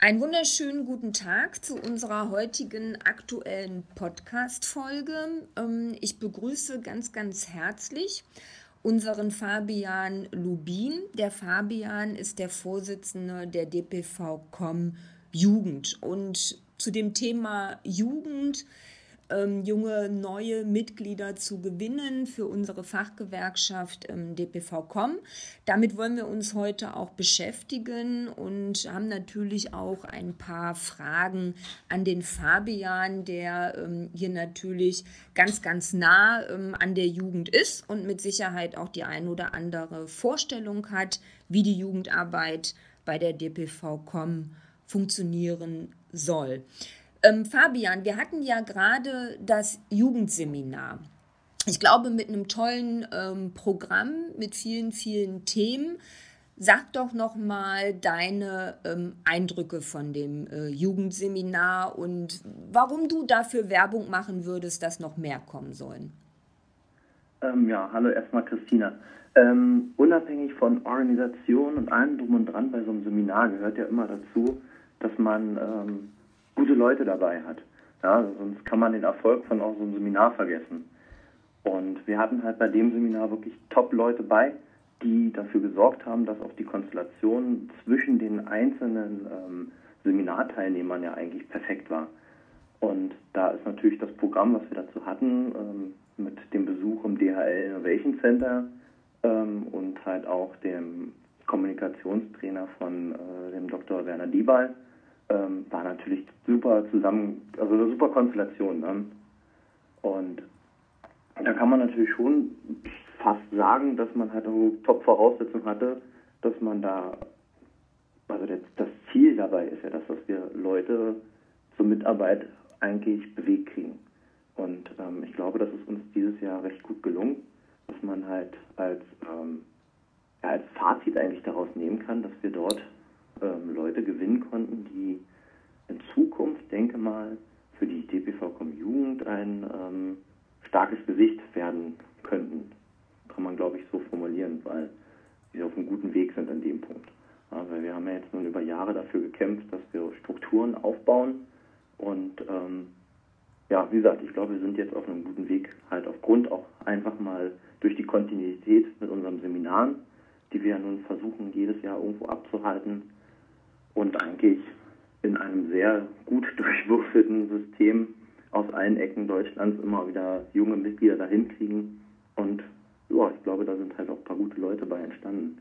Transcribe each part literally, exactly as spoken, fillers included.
Einen wunderschönen guten Tag zu unserer heutigen aktuellen Podcast-Folge. Ähm, Ich begrüße ganz, ganz herzlich unseren Fabian Lubin. Der Fabian ist der Vorsitzende der D P V-Com Jugend. Und zu dem Thema Jugend, ähm, junge, neue Mitglieder zu gewinnen für unsere Fachgewerkschaft ähm, D P V-Com. Damit wollen wir uns heute auch beschäftigen und haben natürlich auch ein paar Fragen an den Fabian, der ähm, hier natürlich ganz, ganz nah ähm, an der Jugend ist und mit Sicherheit auch die ein oder andere Vorstellung hat, wie die Jugendarbeit bei der D P V-Com funktionieren soll. Ähm, Fabian, wir hatten ja gerade das Jugendseminar. Ich glaube, mit einem tollen ähm, Programm, mit vielen, vielen Themen. Sag doch noch mal deine ähm, Eindrücke von dem äh, Jugendseminar und warum du dafür Werbung machen würdest, dass noch mehr kommen sollen. Ähm, ja, hallo erstmal Christina. Ähm, unabhängig von Organisation und allem drum und dran bei so einem Seminar gehört ja immer dazu, dass man ähm, gute Leute dabei hat. Ja, sonst kann man den Erfolg von auch so einem Seminar vergessen. Und wir hatten halt bei dem Seminar wirklich Top-Leute bei, die dafür gesorgt haben, dass auch die Konstellation zwischen den einzelnen ähm, Seminarteilnehmern ja eigentlich perfekt war. Und da ist natürlich das Programm, was wir dazu hatten, ähm, mit dem Besuch im D H L Innovation Center ähm, und halt auch dem Kommunikationstrainer von äh, dem Doktor Werner Diebal, ähm, war natürlich super zusammen, also eine super Konstellation. Ne? Und da kann man natürlich schon fast sagen, dass man halt eine Top-Voraussetzung hatte, dass man da, also das, das Ziel dabei ist ja, dass, dass wir Leute zur Mitarbeit eigentlich bewegt kriegen. Und ähm, ich glaube, das ist uns dieses Jahr recht gut gelungen, dass man halt als, ähm, ja, als Fazit eigentlich daraus nehmen kann, dass wir dort ähm, Leute gewinnen konnten, die in Zukunft, denke mal, für die D P V-Com Jugend ein ähm, starkes Gesicht werden könnten. Kann man, glaube ich, so formulieren, weil wir auf einem guten Weg sind an dem Punkt. Ja, weil wir haben ja jetzt nun über Jahre dafür gekämpft, dass wir Strukturen aufbauen und ähm, ja, wie gesagt, ich glaube, wir sind jetzt auf einem guten Weg, halt aufgrund auch einfach mal durch die Kontinuität mit unseren Seminaren, die wir ja nun versuchen, jedes Jahr irgendwo abzuhalten und eigentlich in einem sehr gut durchwürfelten System aus allen Ecken Deutschlands immer wieder junge Mitglieder dahin kriegen. Und ja, ich glaube, da sind halt auch ein paar gute Leute bei entstanden.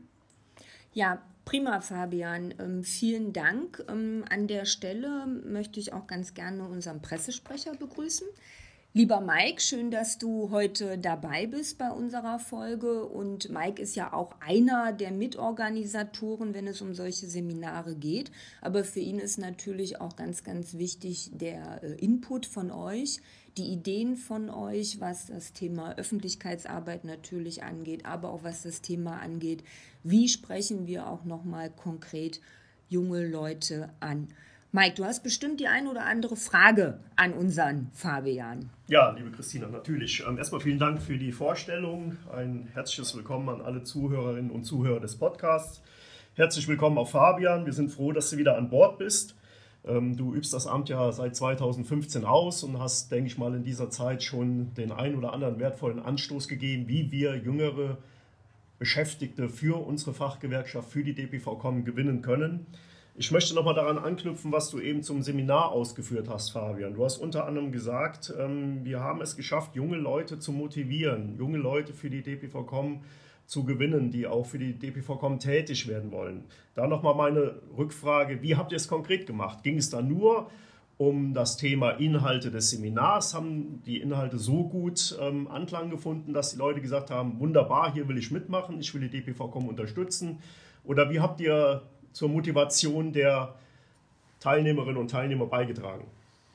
Ja, prima, Fabian. Ähm, vielen Dank. Ähm, an der Stelle möchte ich auch ganz gerne unseren Pressesprecher begrüßen. Lieber Mike, schön, dass du heute dabei bist bei unserer Folge. Und Mike ist ja auch einer der Mitorganisatoren, wenn es um solche Seminare geht. Aber für ihn ist natürlich auch ganz, ganz wichtig der äh, Input von euch, die Ideen von euch, was das Thema Öffentlichkeitsarbeit natürlich angeht, aber auch was das Thema angeht, wie sprechen wir auch nochmal konkret junge Leute an. Mike, du hast bestimmt die ein oder andere Frage an unseren Fabian. Ja, liebe Christina, natürlich. Ähm, erstmal vielen Dank für die Vorstellung. Ein herzliches Willkommen an alle Zuhörerinnen und Zuhörer des Podcasts. Herzlich willkommen auch Fabian. Wir sind froh, dass du wieder an Bord bist. Ähm, du übst das Amt ja seit zweitausendfünfzehn aus und hast, denke ich mal, in dieser Zeit schon den ein oder anderen wertvollen Anstoß gegeben, wie wir jüngere Beschäftigte für unsere Fachgewerkschaft, für die D P V-Com gewinnen können. Ich möchte nochmal daran anknüpfen, was du eben zum Seminar ausgeführt hast, Fabian. Du hast unter anderem gesagt, wir haben es geschafft, junge Leute zu motivieren, junge Leute für die D P V-Com zu gewinnen, die auch für die D P V-Com tätig werden wollen. Da nochmal meine Rückfrage, wie habt ihr es konkret gemacht? Ging es da nur um das Thema Inhalte des Seminars? Haben die Inhalte so gut ähm, Anklang gefunden, dass die Leute gesagt haben, wunderbar, hier will ich mitmachen, ich will die D P V-Com unterstützen? Oder wie habt ihr zur Motivation der Teilnehmerinnen und Teilnehmer beigetragen?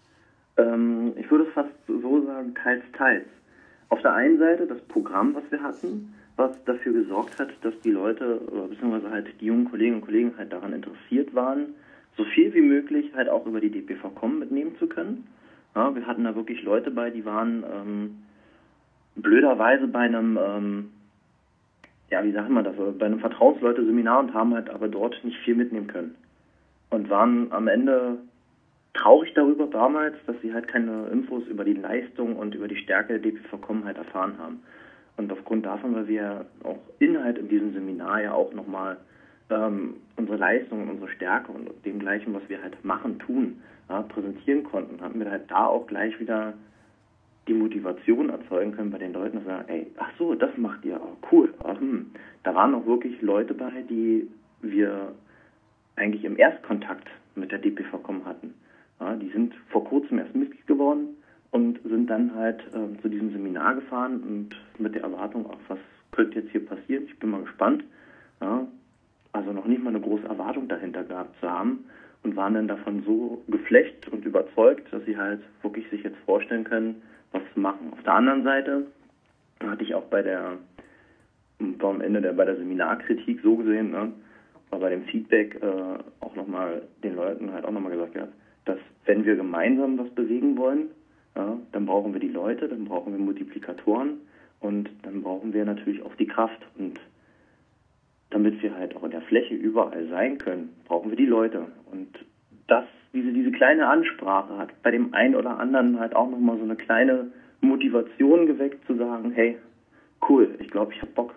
Ähm, ich würde es fast so sagen, teils, teils. Auf der einen Seite das Programm, was wir hatten, was dafür gesorgt hat, dass die Leute, beziehungsweise halt die jungen Kolleginnen und Kollegen halt daran interessiert waren, so viel wie möglich halt auch über die D P V-Com mitnehmen zu können. Ja, wir hatten da wirklich Leute bei, die waren ähm, blöderweise bei einem ähm, ja, wie sagt man das, bei einem Vertrauensleute-Seminar und haben halt aber dort nicht viel mitnehmen können. und waren am Ende traurig darüber damals, dass sie halt keine Infos über die Leistung und über die Stärke der D P V-Com halt erfahren haben. Und aufgrund davon, weil wir auch Inhalt in diesem Seminar ja auch nochmal ähm, unsere Leistung und unsere Stärke und dem Gleichen, was wir halt machen, tun, ja, präsentieren konnten, haben wir halt da auch gleich wieder die Motivation erzeugen können bei den Leuten, dass sagen, ey, ach so, das macht ihr, oh, cool. Ach, hm. Da waren auch wirklich Leute bei, die wir eigentlich im Erstkontakt mit der D P V-Com hatten. Ja, die sind vor kurzem erst Mitglied geworden und sind dann halt äh, zu diesem Seminar gefahren und mit der Erwartung, ach, was könnte jetzt hier passieren? Ich bin mal gespannt. Ja, also noch nicht mal eine große Erwartung dahinter gehabt zu haben und waren dann davon so geflecht und überzeugt, dass sie halt wirklich sich jetzt vorstellen können, was zu machen. Auf der anderen Seite hatte ich auch bei der, am Ende der, bei der Seminarkritik so gesehen, ne, war bei dem Feedback äh, auch nochmal den Leuten halt auch nochmal gesagt, ja, dass wenn wir gemeinsam was bewegen wollen, ja, dann brauchen wir die Leute, dann brauchen wir Multiplikatoren und dann brauchen wir natürlich auch die Kraft. Und damit wir halt auch in der Fläche überall sein können, brauchen wir die Leute. Und das, diese, diese kleine Ansprache hat bei dem einen oder anderen halt auch nochmal so eine kleine Motivation geweckt, zu sagen, hey, cool, ich glaube, ich habe Bock.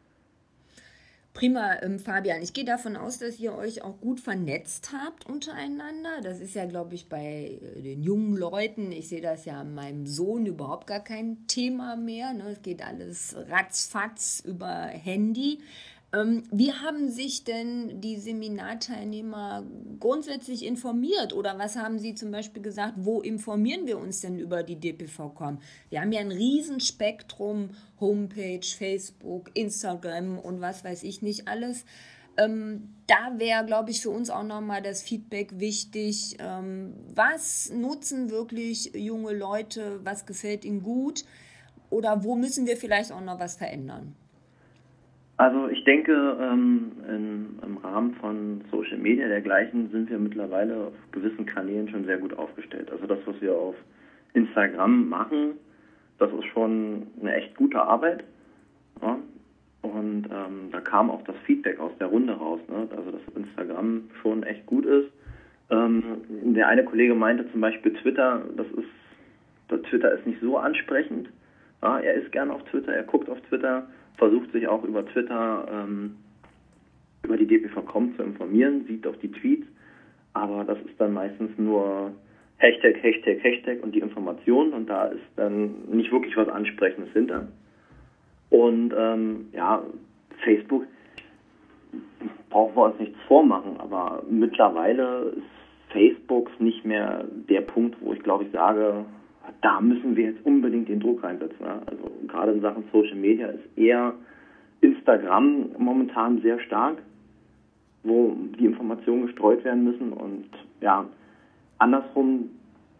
Prima, ähm, Fabian. Ich gehe davon aus, dass ihr euch auch gut vernetzt habt untereinander. Das ist ja, glaube ich, bei äh, den jungen Leuten, ich sehe das ja an meinem Sohn, überhaupt gar kein Thema mehr. Ne? Es geht alles ratzfatz über Handy. Ähm, wie haben sich denn die Seminarteilnehmer grundsätzlich informiert? Oder was haben sie zum Beispiel gesagt, wo informieren wir uns denn über die D P V-Com? Wir haben ja ein Riesenspektrum, Homepage, Facebook, Instagram und was weiß ich nicht alles. Ähm, da wäre, glaube ich, für uns auch nochmal das Feedback wichtig. Ähm, was nutzen wirklich junge Leute? Was gefällt ihnen gut? Oder wo müssen wir vielleicht auch noch was verändern? Also ich denke, ähm, in, im Rahmen von Social Media dergleichen sind wir mittlerweile auf gewissen Kanälen schon sehr gut aufgestellt. Also das, was wir auf Instagram machen, das ist schon eine echt gute Arbeit. Ja? Und ähm, da kam auch das Feedback aus der Runde raus, ne? Also dass Instagram schon echt gut ist. Ähm, der eine Kollege meinte zum Beispiel Twitter, das ist, Twitter ist nicht so ansprechend. Ja, er ist gerne auf Twitter, er guckt auf Twitter, versucht sich auch über Twitter ähm, über die D P V-Com zu informieren, sieht auch die Tweets, aber das ist dann meistens nur Hashtag, Hashtag, Hashtag und die Information und da ist dann nicht wirklich was Ansprechendes hinter. Und ähm, ja, Facebook brauchen wir uns nichts vormachen, aber mittlerweile ist Facebook nicht mehr der Punkt, wo ich glaube ich sage, da müssen wir jetzt unbedingt den Druck reinsetzen. Ne? Also gerade in Sachen Social Media ist eher Instagram momentan sehr stark, wo die Informationen gestreut werden müssen und ja, andersrum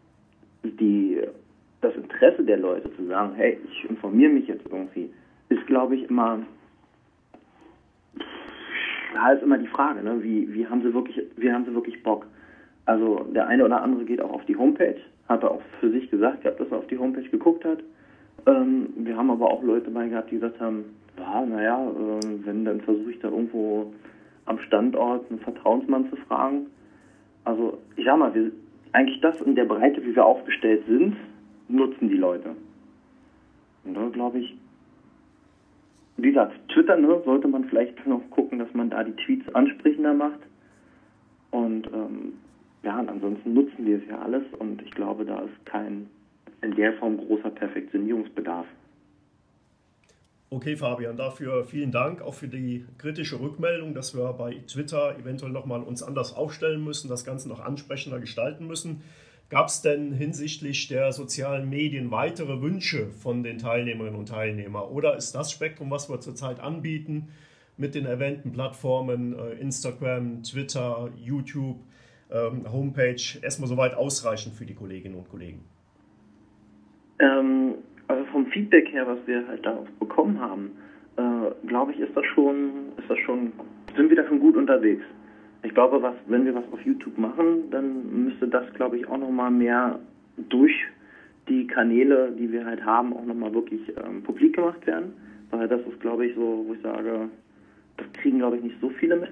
die, das Interesse der Leute zu sagen, hey, ich informiere mich jetzt irgendwie, ist glaube ich immer, da ist immer die Frage, ne? wie, wie haben sie wirklich, wie haben sie wirklich Bock? Also der eine oder andere geht auch auf die Homepage, hat er auch für sich gesagt gehabt, dass er auf die Homepage geguckt hat. Ähm, wir haben aber auch Leute bei gehabt, die gesagt haben, ja, naja, äh, wenn, dann versuche ich da irgendwo am Standort einen Vertrauensmann zu fragen. Also ich sag mal, wir, eigentlich das in der Breite, wie wir aufgestellt sind, nutzen die Leute. Und da glaube ich, wie gesagt, Twitter, ne, sollte man vielleicht noch gucken, dass man da die Tweets ansprechender macht. Und ähm, ja, und ansonsten nutzen wir es ja alles und ich glaube, da ist kein in der Form großer Perfektionierungsbedarf. Okay, Fabian, dafür vielen Dank, auch für die kritische Rückmeldung, dass wir bei Twitter eventuell nochmal uns anders aufstellen müssen, das Ganze noch ansprechender gestalten müssen. Gab es denn hinsichtlich der sozialen Medien weitere Wünsche von den Teilnehmerinnen und Teilnehmern? Oder ist das Spektrum, was wir zurzeit anbieten, mit den erwähnten Plattformen Instagram, Twitter, YouTube, Homepage, erstmal soweit ausreichend für die Kolleginnen und Kollegen? Ähm, also vom Feedback her, was wir halt darauf bekommen haben, äh, glaube ich, ist das schon, ist das schon, sind wir da schon gut unterwegs. Ich glaube, was, wenn wir was auf YouTube machen, dann müsste das, glaube ich, auch nochmal mehr durch die Kanäle, die wir halt haben, auch nochmal wirklich ähm, publik gemacht werden. Weil das ist, glaube ich, so, wo ich sage, das kriegen, glaube ich, nicht so viele mit.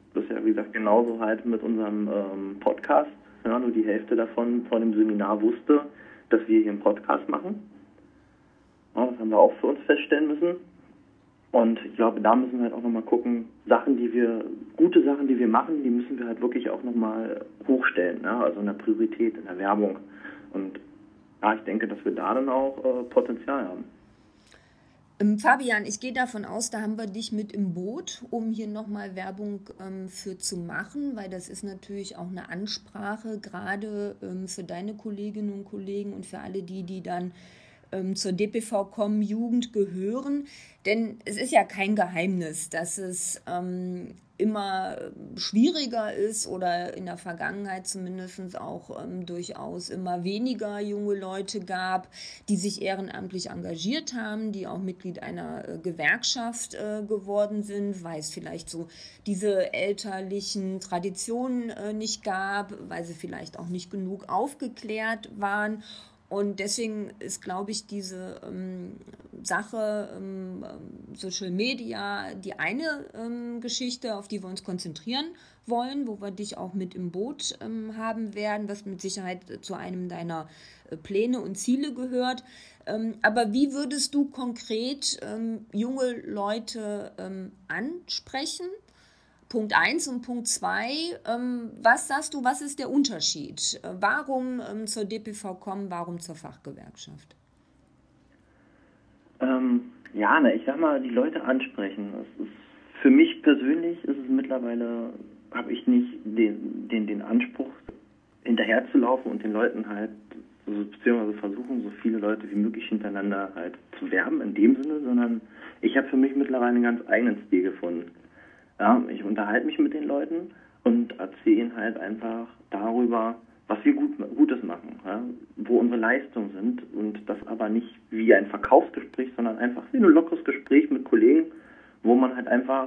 Das ist ja, wie gesagt, genauso halt mit unserem ähm, Podcast. Ja, nur die Hälfte davon vor dem Seminar wusste, dass wir hier einen Podcast machen. Ja, das haben wir auch für uns feststellen müssen. Und ich glaube, da müssen wir halt auch nochmal gucken, Sachen, die wir, gute Sachen, die wir machen, die müssen wir halt wirklich auch nochmal hochstellen, ne? Also in der Priorität, in der Werbung. Und ja, ich denke, dass wir da dann auch äh, Potenzial haben. Ähm, Fabian, ich gehe davon aus, da haben wir dich mit im Boot, um hier nochmal Werbung ähm, für zu machen, weil das ist natürlich auch eine Ansprache, gerade ähm, für deine Kolleginnen und Kollegen und für alle die, die dann ähm, zur D P V kommen, Jugend gehören. Denn es ist ja kein Geheimnis, dass es ähm, immer schwieriger ist oder in der Vergangenheit zumindest auch ähm, durchaus immer weniger junge Leute gab, die sich ehrenamtlich engagiert haben, die auch Mitglied einer äh, Gewerkschaft äh, geworden sind, weil es vielleicht so diese elterlichen Traditionen äh, nicht gab, weil sie vielleicht auch nicht genug aufgeklärt waren. Und deswegen ist, glaube ich, diese ähm, Sache ähm, Social Media die eine ähm, Geschichte, auf die wir uns konzentrieren wollen, wo wir dich auch mit im Boot ähm, haben werden, was mit Sicherheit zu einem deiner äh, Pläne und Ziele gehört. Ähm, aber wie würdest du konkret ähm, junge Leute ähm, ansprechen? Punkt eins und Punkt zwei, ähm, was sagst du, was ist der Unterschied? Äh, warum ähm, zur D P V kommen, warum zur Fachgewerkschaft? Ähm, ja, ne, ich sag mal, die Leute ansprechen. Es ist, für mich persönlich ist es mittlerweile, habe ich nicht den, den, den Anspruch, hinterherzulaufen und den Leuten halt, also, beziehungsweise versuchen, so viele Leute wie möglich hintereinander halt zu werben in dem Sinne, sondern ich habe für mich mittlerweile einen ganz eigenen Stil gefunden. Ja, ich unterhalte mich mit den Leuten und erzähle ihnen halt einfach darüber, was wir gut, Gutes machen, ja, wo unsere Leistungen sind und das aber nicht wie ein Verkaufsgespräch, sondern einfach wie ein lockeres Gespräch mit Kollegen, wo man halt einfach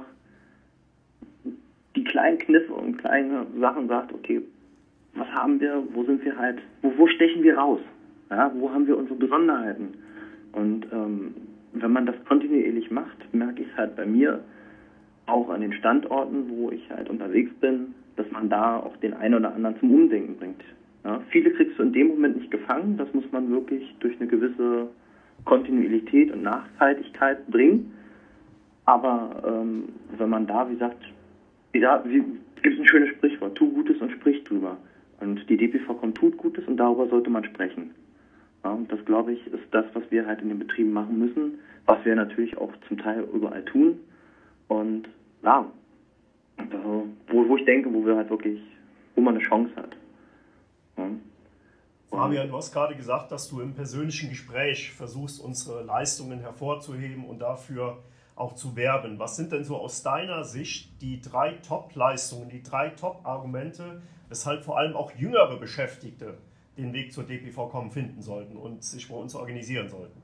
die kleinen Kniffe und kleine Sachen sagt, okay, was haben wir, wo sind wir halt, wo, wo stechen wir raus, ja, wo haben wir unsere Besonderheiten und ähm, wenn man das kontinuierlich macht, merke ich es halt bei mir, auch an den Standorten, wo ich halt unterwegs bin, dass man da auch den einen oder anderen zum Umdenken bringt. Ja, viele kriegst du in dem Moment nicht gefangen, das muss man wirklich durch eine gewisse Kontinuität und Nachhaltigkeit bringen. Aber ähm, wenn man da, wie gesagt, ja, wie, gibt es ein schönes Sprichwort, tu Gutes und sprich drüber. Und die D P V kommt, tut Gutes und darüber sollte man sprechen. Ja, und das, glaube ich, ist das, was wir halt in den Betrieben machen müssen, was wir natürlich auch zum Teil überall tun. Und ja, also, wo, wo ich denke, wo wir halt wirklich, wo man eine Chance hat. Ja. Fabian, du hast gerade gesagt, dass du im persönlichen Gespräch versuchst, unsere Leistungen hervorzuheben und dafür auch zu werben. Was sind denn so aus deiner Sicht die drei Top-Leistungen, die drei Top-Argumente, weshalb vor allem auch jüngere Beschäftigte den Weg zur D P V kommen finden sollten und sich bei uns organisieren sollten?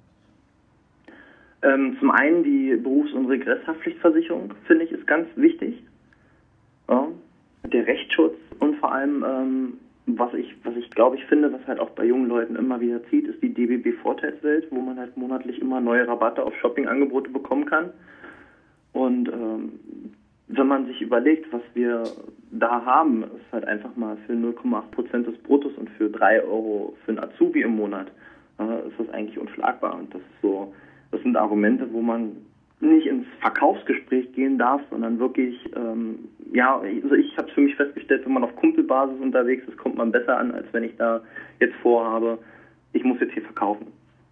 Ähm, zum einen die Berufs- und Regresshaftpflichtversicherung, finde ich, ist ganz wichtig. Ja, der Rechtsschutz und vor allem, ähm, was ich, was ich glaube ich finde, was halt auch bei jungen Leuten immer wieder zieht, ist die D B B-Vorteilswelt, wo man halt monatlich immer neue Rabatte auf Shoppingangebote bekommen kann. Und ähm, wenn man sich überlegt, was wir da haben, ist halt einfach mal für null Komma acht Prozent des Bruttos und für drei Euro für einen Azubi im Monat, äh, ist das eigentlich unschlagbar. Und das ist so, das sind Argumente, wo man nicht ins Verkaufsgespräch gehen darf, sondern wirklich, ähm, ja, also ich habe für mich festgestellt, wenn man auf Kumpelbasis unterwegs ist, kommt man besser an, als wenn ich da jetzt vorhabe, ich muss jetzt hier verkaufen.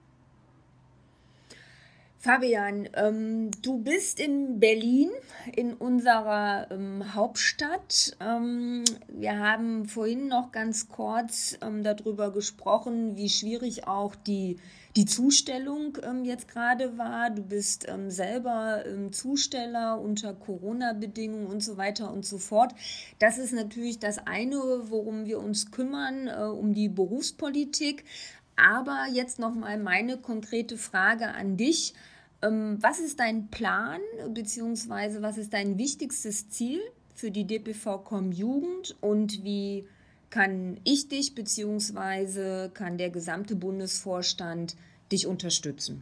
Fabian, ähm, du bist in Berlin, in unserer ähm, Hauptstadt. Ähm, wir haben vorhin noch ganz kurz ähm, darüber gesprochen, wie schwierig auch die, die Zustellung ähm, jetzt gerade war. Du bist ähm, selber ähm, Zusteller unter Corona-Bedingungen und so weiter und so fort. Das ist natürlich das eine, worum wir uns kümmern, äh, um die Berufspolitik. Aber jetzt nochmal meine konkrete Frage an dich. Ähm, was ist dein Plan, beziehungsweise was ist dein wichtigstes Ziel für die D P V Komm Jugend und wie kann ich dich, beziehungsweise kann der gesamte Bundesvorstand dich unterstützen?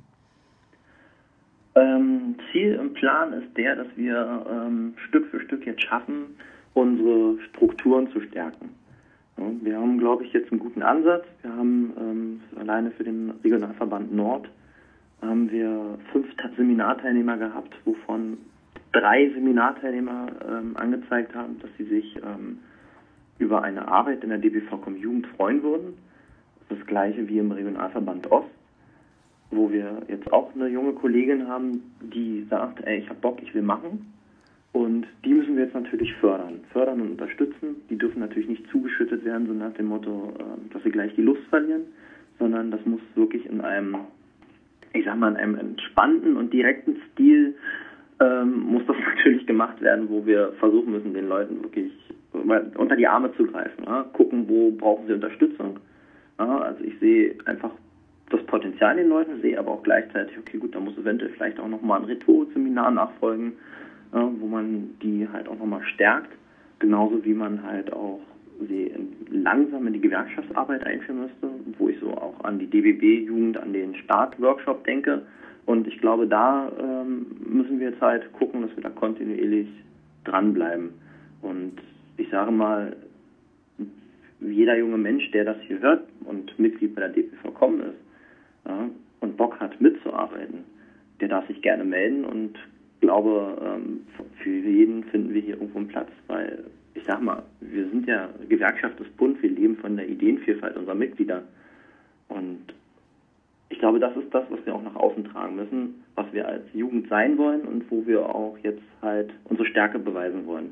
Ähm, Ziel und Plan ist der, dass wir ähm, Stück für Stück jetzt schaffen, unsere Strukturen zu stärken. Ja, wir haben, glaube ich, jetzt einen guten Ansatz. Wir haben ähm, alleine für den Regionalverband Nord haben wir fünf Seminarteilnehmer gehabt, wovon drei Seminarteilnehmer ähm, angezeigt haben, dass sie sich ähm, über eine Arbeit in der D B V Com Jugend freuen würden. Das gleiche wie im Regionalverband Ost, wo wir jetzt auch eine junge Kollegin haben, die sagt, ey, ich hab Bock, ich will machen. Und die müssen wir jetzt natürlich fördern. Fördern und unterstützen. Die dürfen natürlich nicht zugeschüttet werden, so nach dem Motto, dass sie gleich die Lust verlieren, sondern das muss wirklich in einem, ich sag mal, in einem entspannten und direkten Stil ähm, muss das natürlich gemacht werden, wo wir versuchen müssen, den Leuten wirklich unter die Arme zu greifen. Ja? Gucken, wo brauchen sie Unterstützung. Ja? Also ich sehe einfach das Potenzial in den Leuten, sehe aber auch gleichzeitig, okay, gut, da muss eventuell vielleicht auch nochmal ein Rhetorik-Seminar nachfolgen, ja, wo man die halt auch nochmal stärkt, genauso wie man halt auch sie langsam in die Gewerkschaftsarbeit einführen müsste, wo ich so auch an die D B B-Jugend, an den Start-Workshop denke. Und ich glaube, da ähm, müssen wir jetzt halt gucken, dass wir da kontinuierlich dranbleiben. Und ich sage mal, jeder junge Mensch, der das hier hört und Mitglied bei der D B V Com ist, ja, und Bock hat mitzuarbeiten, der darf sich gerne melden, und glaube, ähm, für jeden finden wir hier irgendwo einen Platz, weil ich sag mal, wir sind ja Gewerkschaft des Bund, wir leben von der Ideenvielfalt unserer Mitglieder, und ich glaube, das ist das, was wir auch nach außen tragen müssen, was wir als Jugend sein wollen und wo wir auch jetzt halt unsere Stärke beweisen wollen.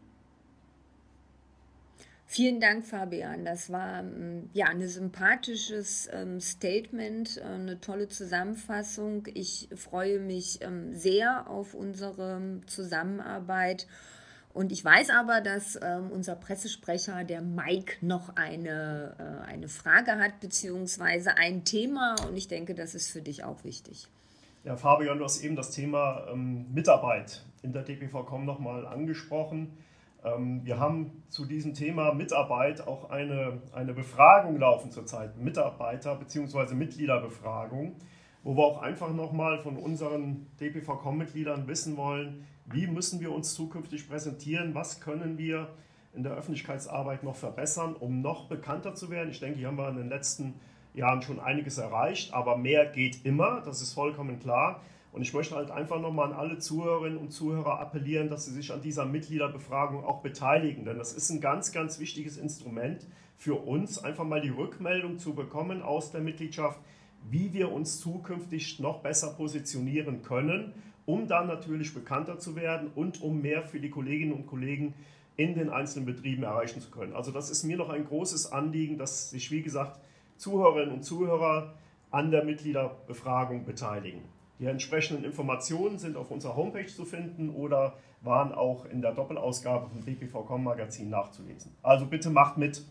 Vielen Dank, Fabian. Das war ja ein sympathisches ähm, Statement, äh, eine tolle Zusammenfassung. Ich freue mich ähm, sehr auf unsere Zusammenarbeit. Und ich weiß aber, dass ähm, unser Pressesprecher, der Mike, noch eine, äh, eine Frage hat, beziehungsweise ein Thema. Und ich denke, das ist für dich auch wichtig. Ja, Fabian, du hast eben das Thema ähm, Mitarbeit in der D B V Com nochmal angesprochen. Wir haben zu diesem Thema Mitarbeit auch eine, eine Befragung laufen zurzeit, Mitarbeiter- bzw. Mitgliederbefragung, wo wir auch einfach nochmal von unseren D B V Com-Mitgliedern wissen wollen, wie müssen wir uns zukünftig präsentieren, was können wir in der Öffentlichkeitsarbeit noch verbessern, um noch bekannter zu werden. Ich denke, hier haben wir in den letzten Jahren schon einiges erreicht, aber mehr geht immer, das ist vollkommen klar. Und ich möchte halt einfach nochmal an alle Zuhörerinnen und Zuhörer appellieren, dass sie sich an dieser Mitgliederbefragung auch beteiligen. Denn das ist ein ganz, ganz wichtiges Instrument für uns, einfach mal die Rückmeldung zu bekommen aus der Mitgliedschaft, wie wir uns zukünftig noch besser positionieren können, um dann natürlich bekannter zu werden und um mehr für die Kolleginnen und Kollegen in den einzelnen Betrieben erreichen zu können. Also das ist mir noch ein großes Anliegen, dass sich, wie gesagt, Zuhörerinnen und Zuhörer an der Mitgliederbefragung beteiligen. Die entsprechenden Informationen sind auf unserer Homepage zu finden oder waren auch in der Doppelausgabe vom D B V Com-Magazin nachzulesen. Also bitte macht mit.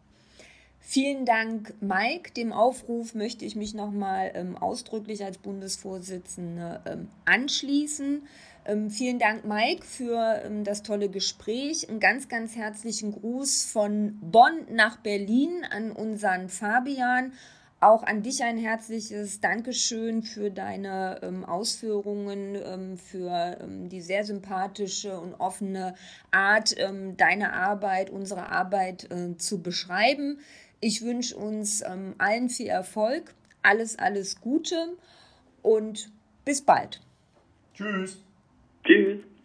Vielen Dank, Mike. Dem Aufruf möchte ich mich nochmal ähm, ausdrücklich als Bundesvorsitzende ähm, anschließen. Ähm, vielen Dank, Mike, für ähm, das tolle Gespräch. Einen ganz, ganz herzlichen Gruß von Bonn nach Berlin an unseren Fabian. Auch an dich ein herzliches Dankeschön für deine ähm, Ausführungen, ähm, für ähm, die sehr sympathische und offene Art, ähm, deine Arbeit, unsere Arbeit äh, zu beschreiben. Ich wünsche uns ähm, allen viel Erfolg, alles, alles Gute und bis bald. Tschüss. Tschüss.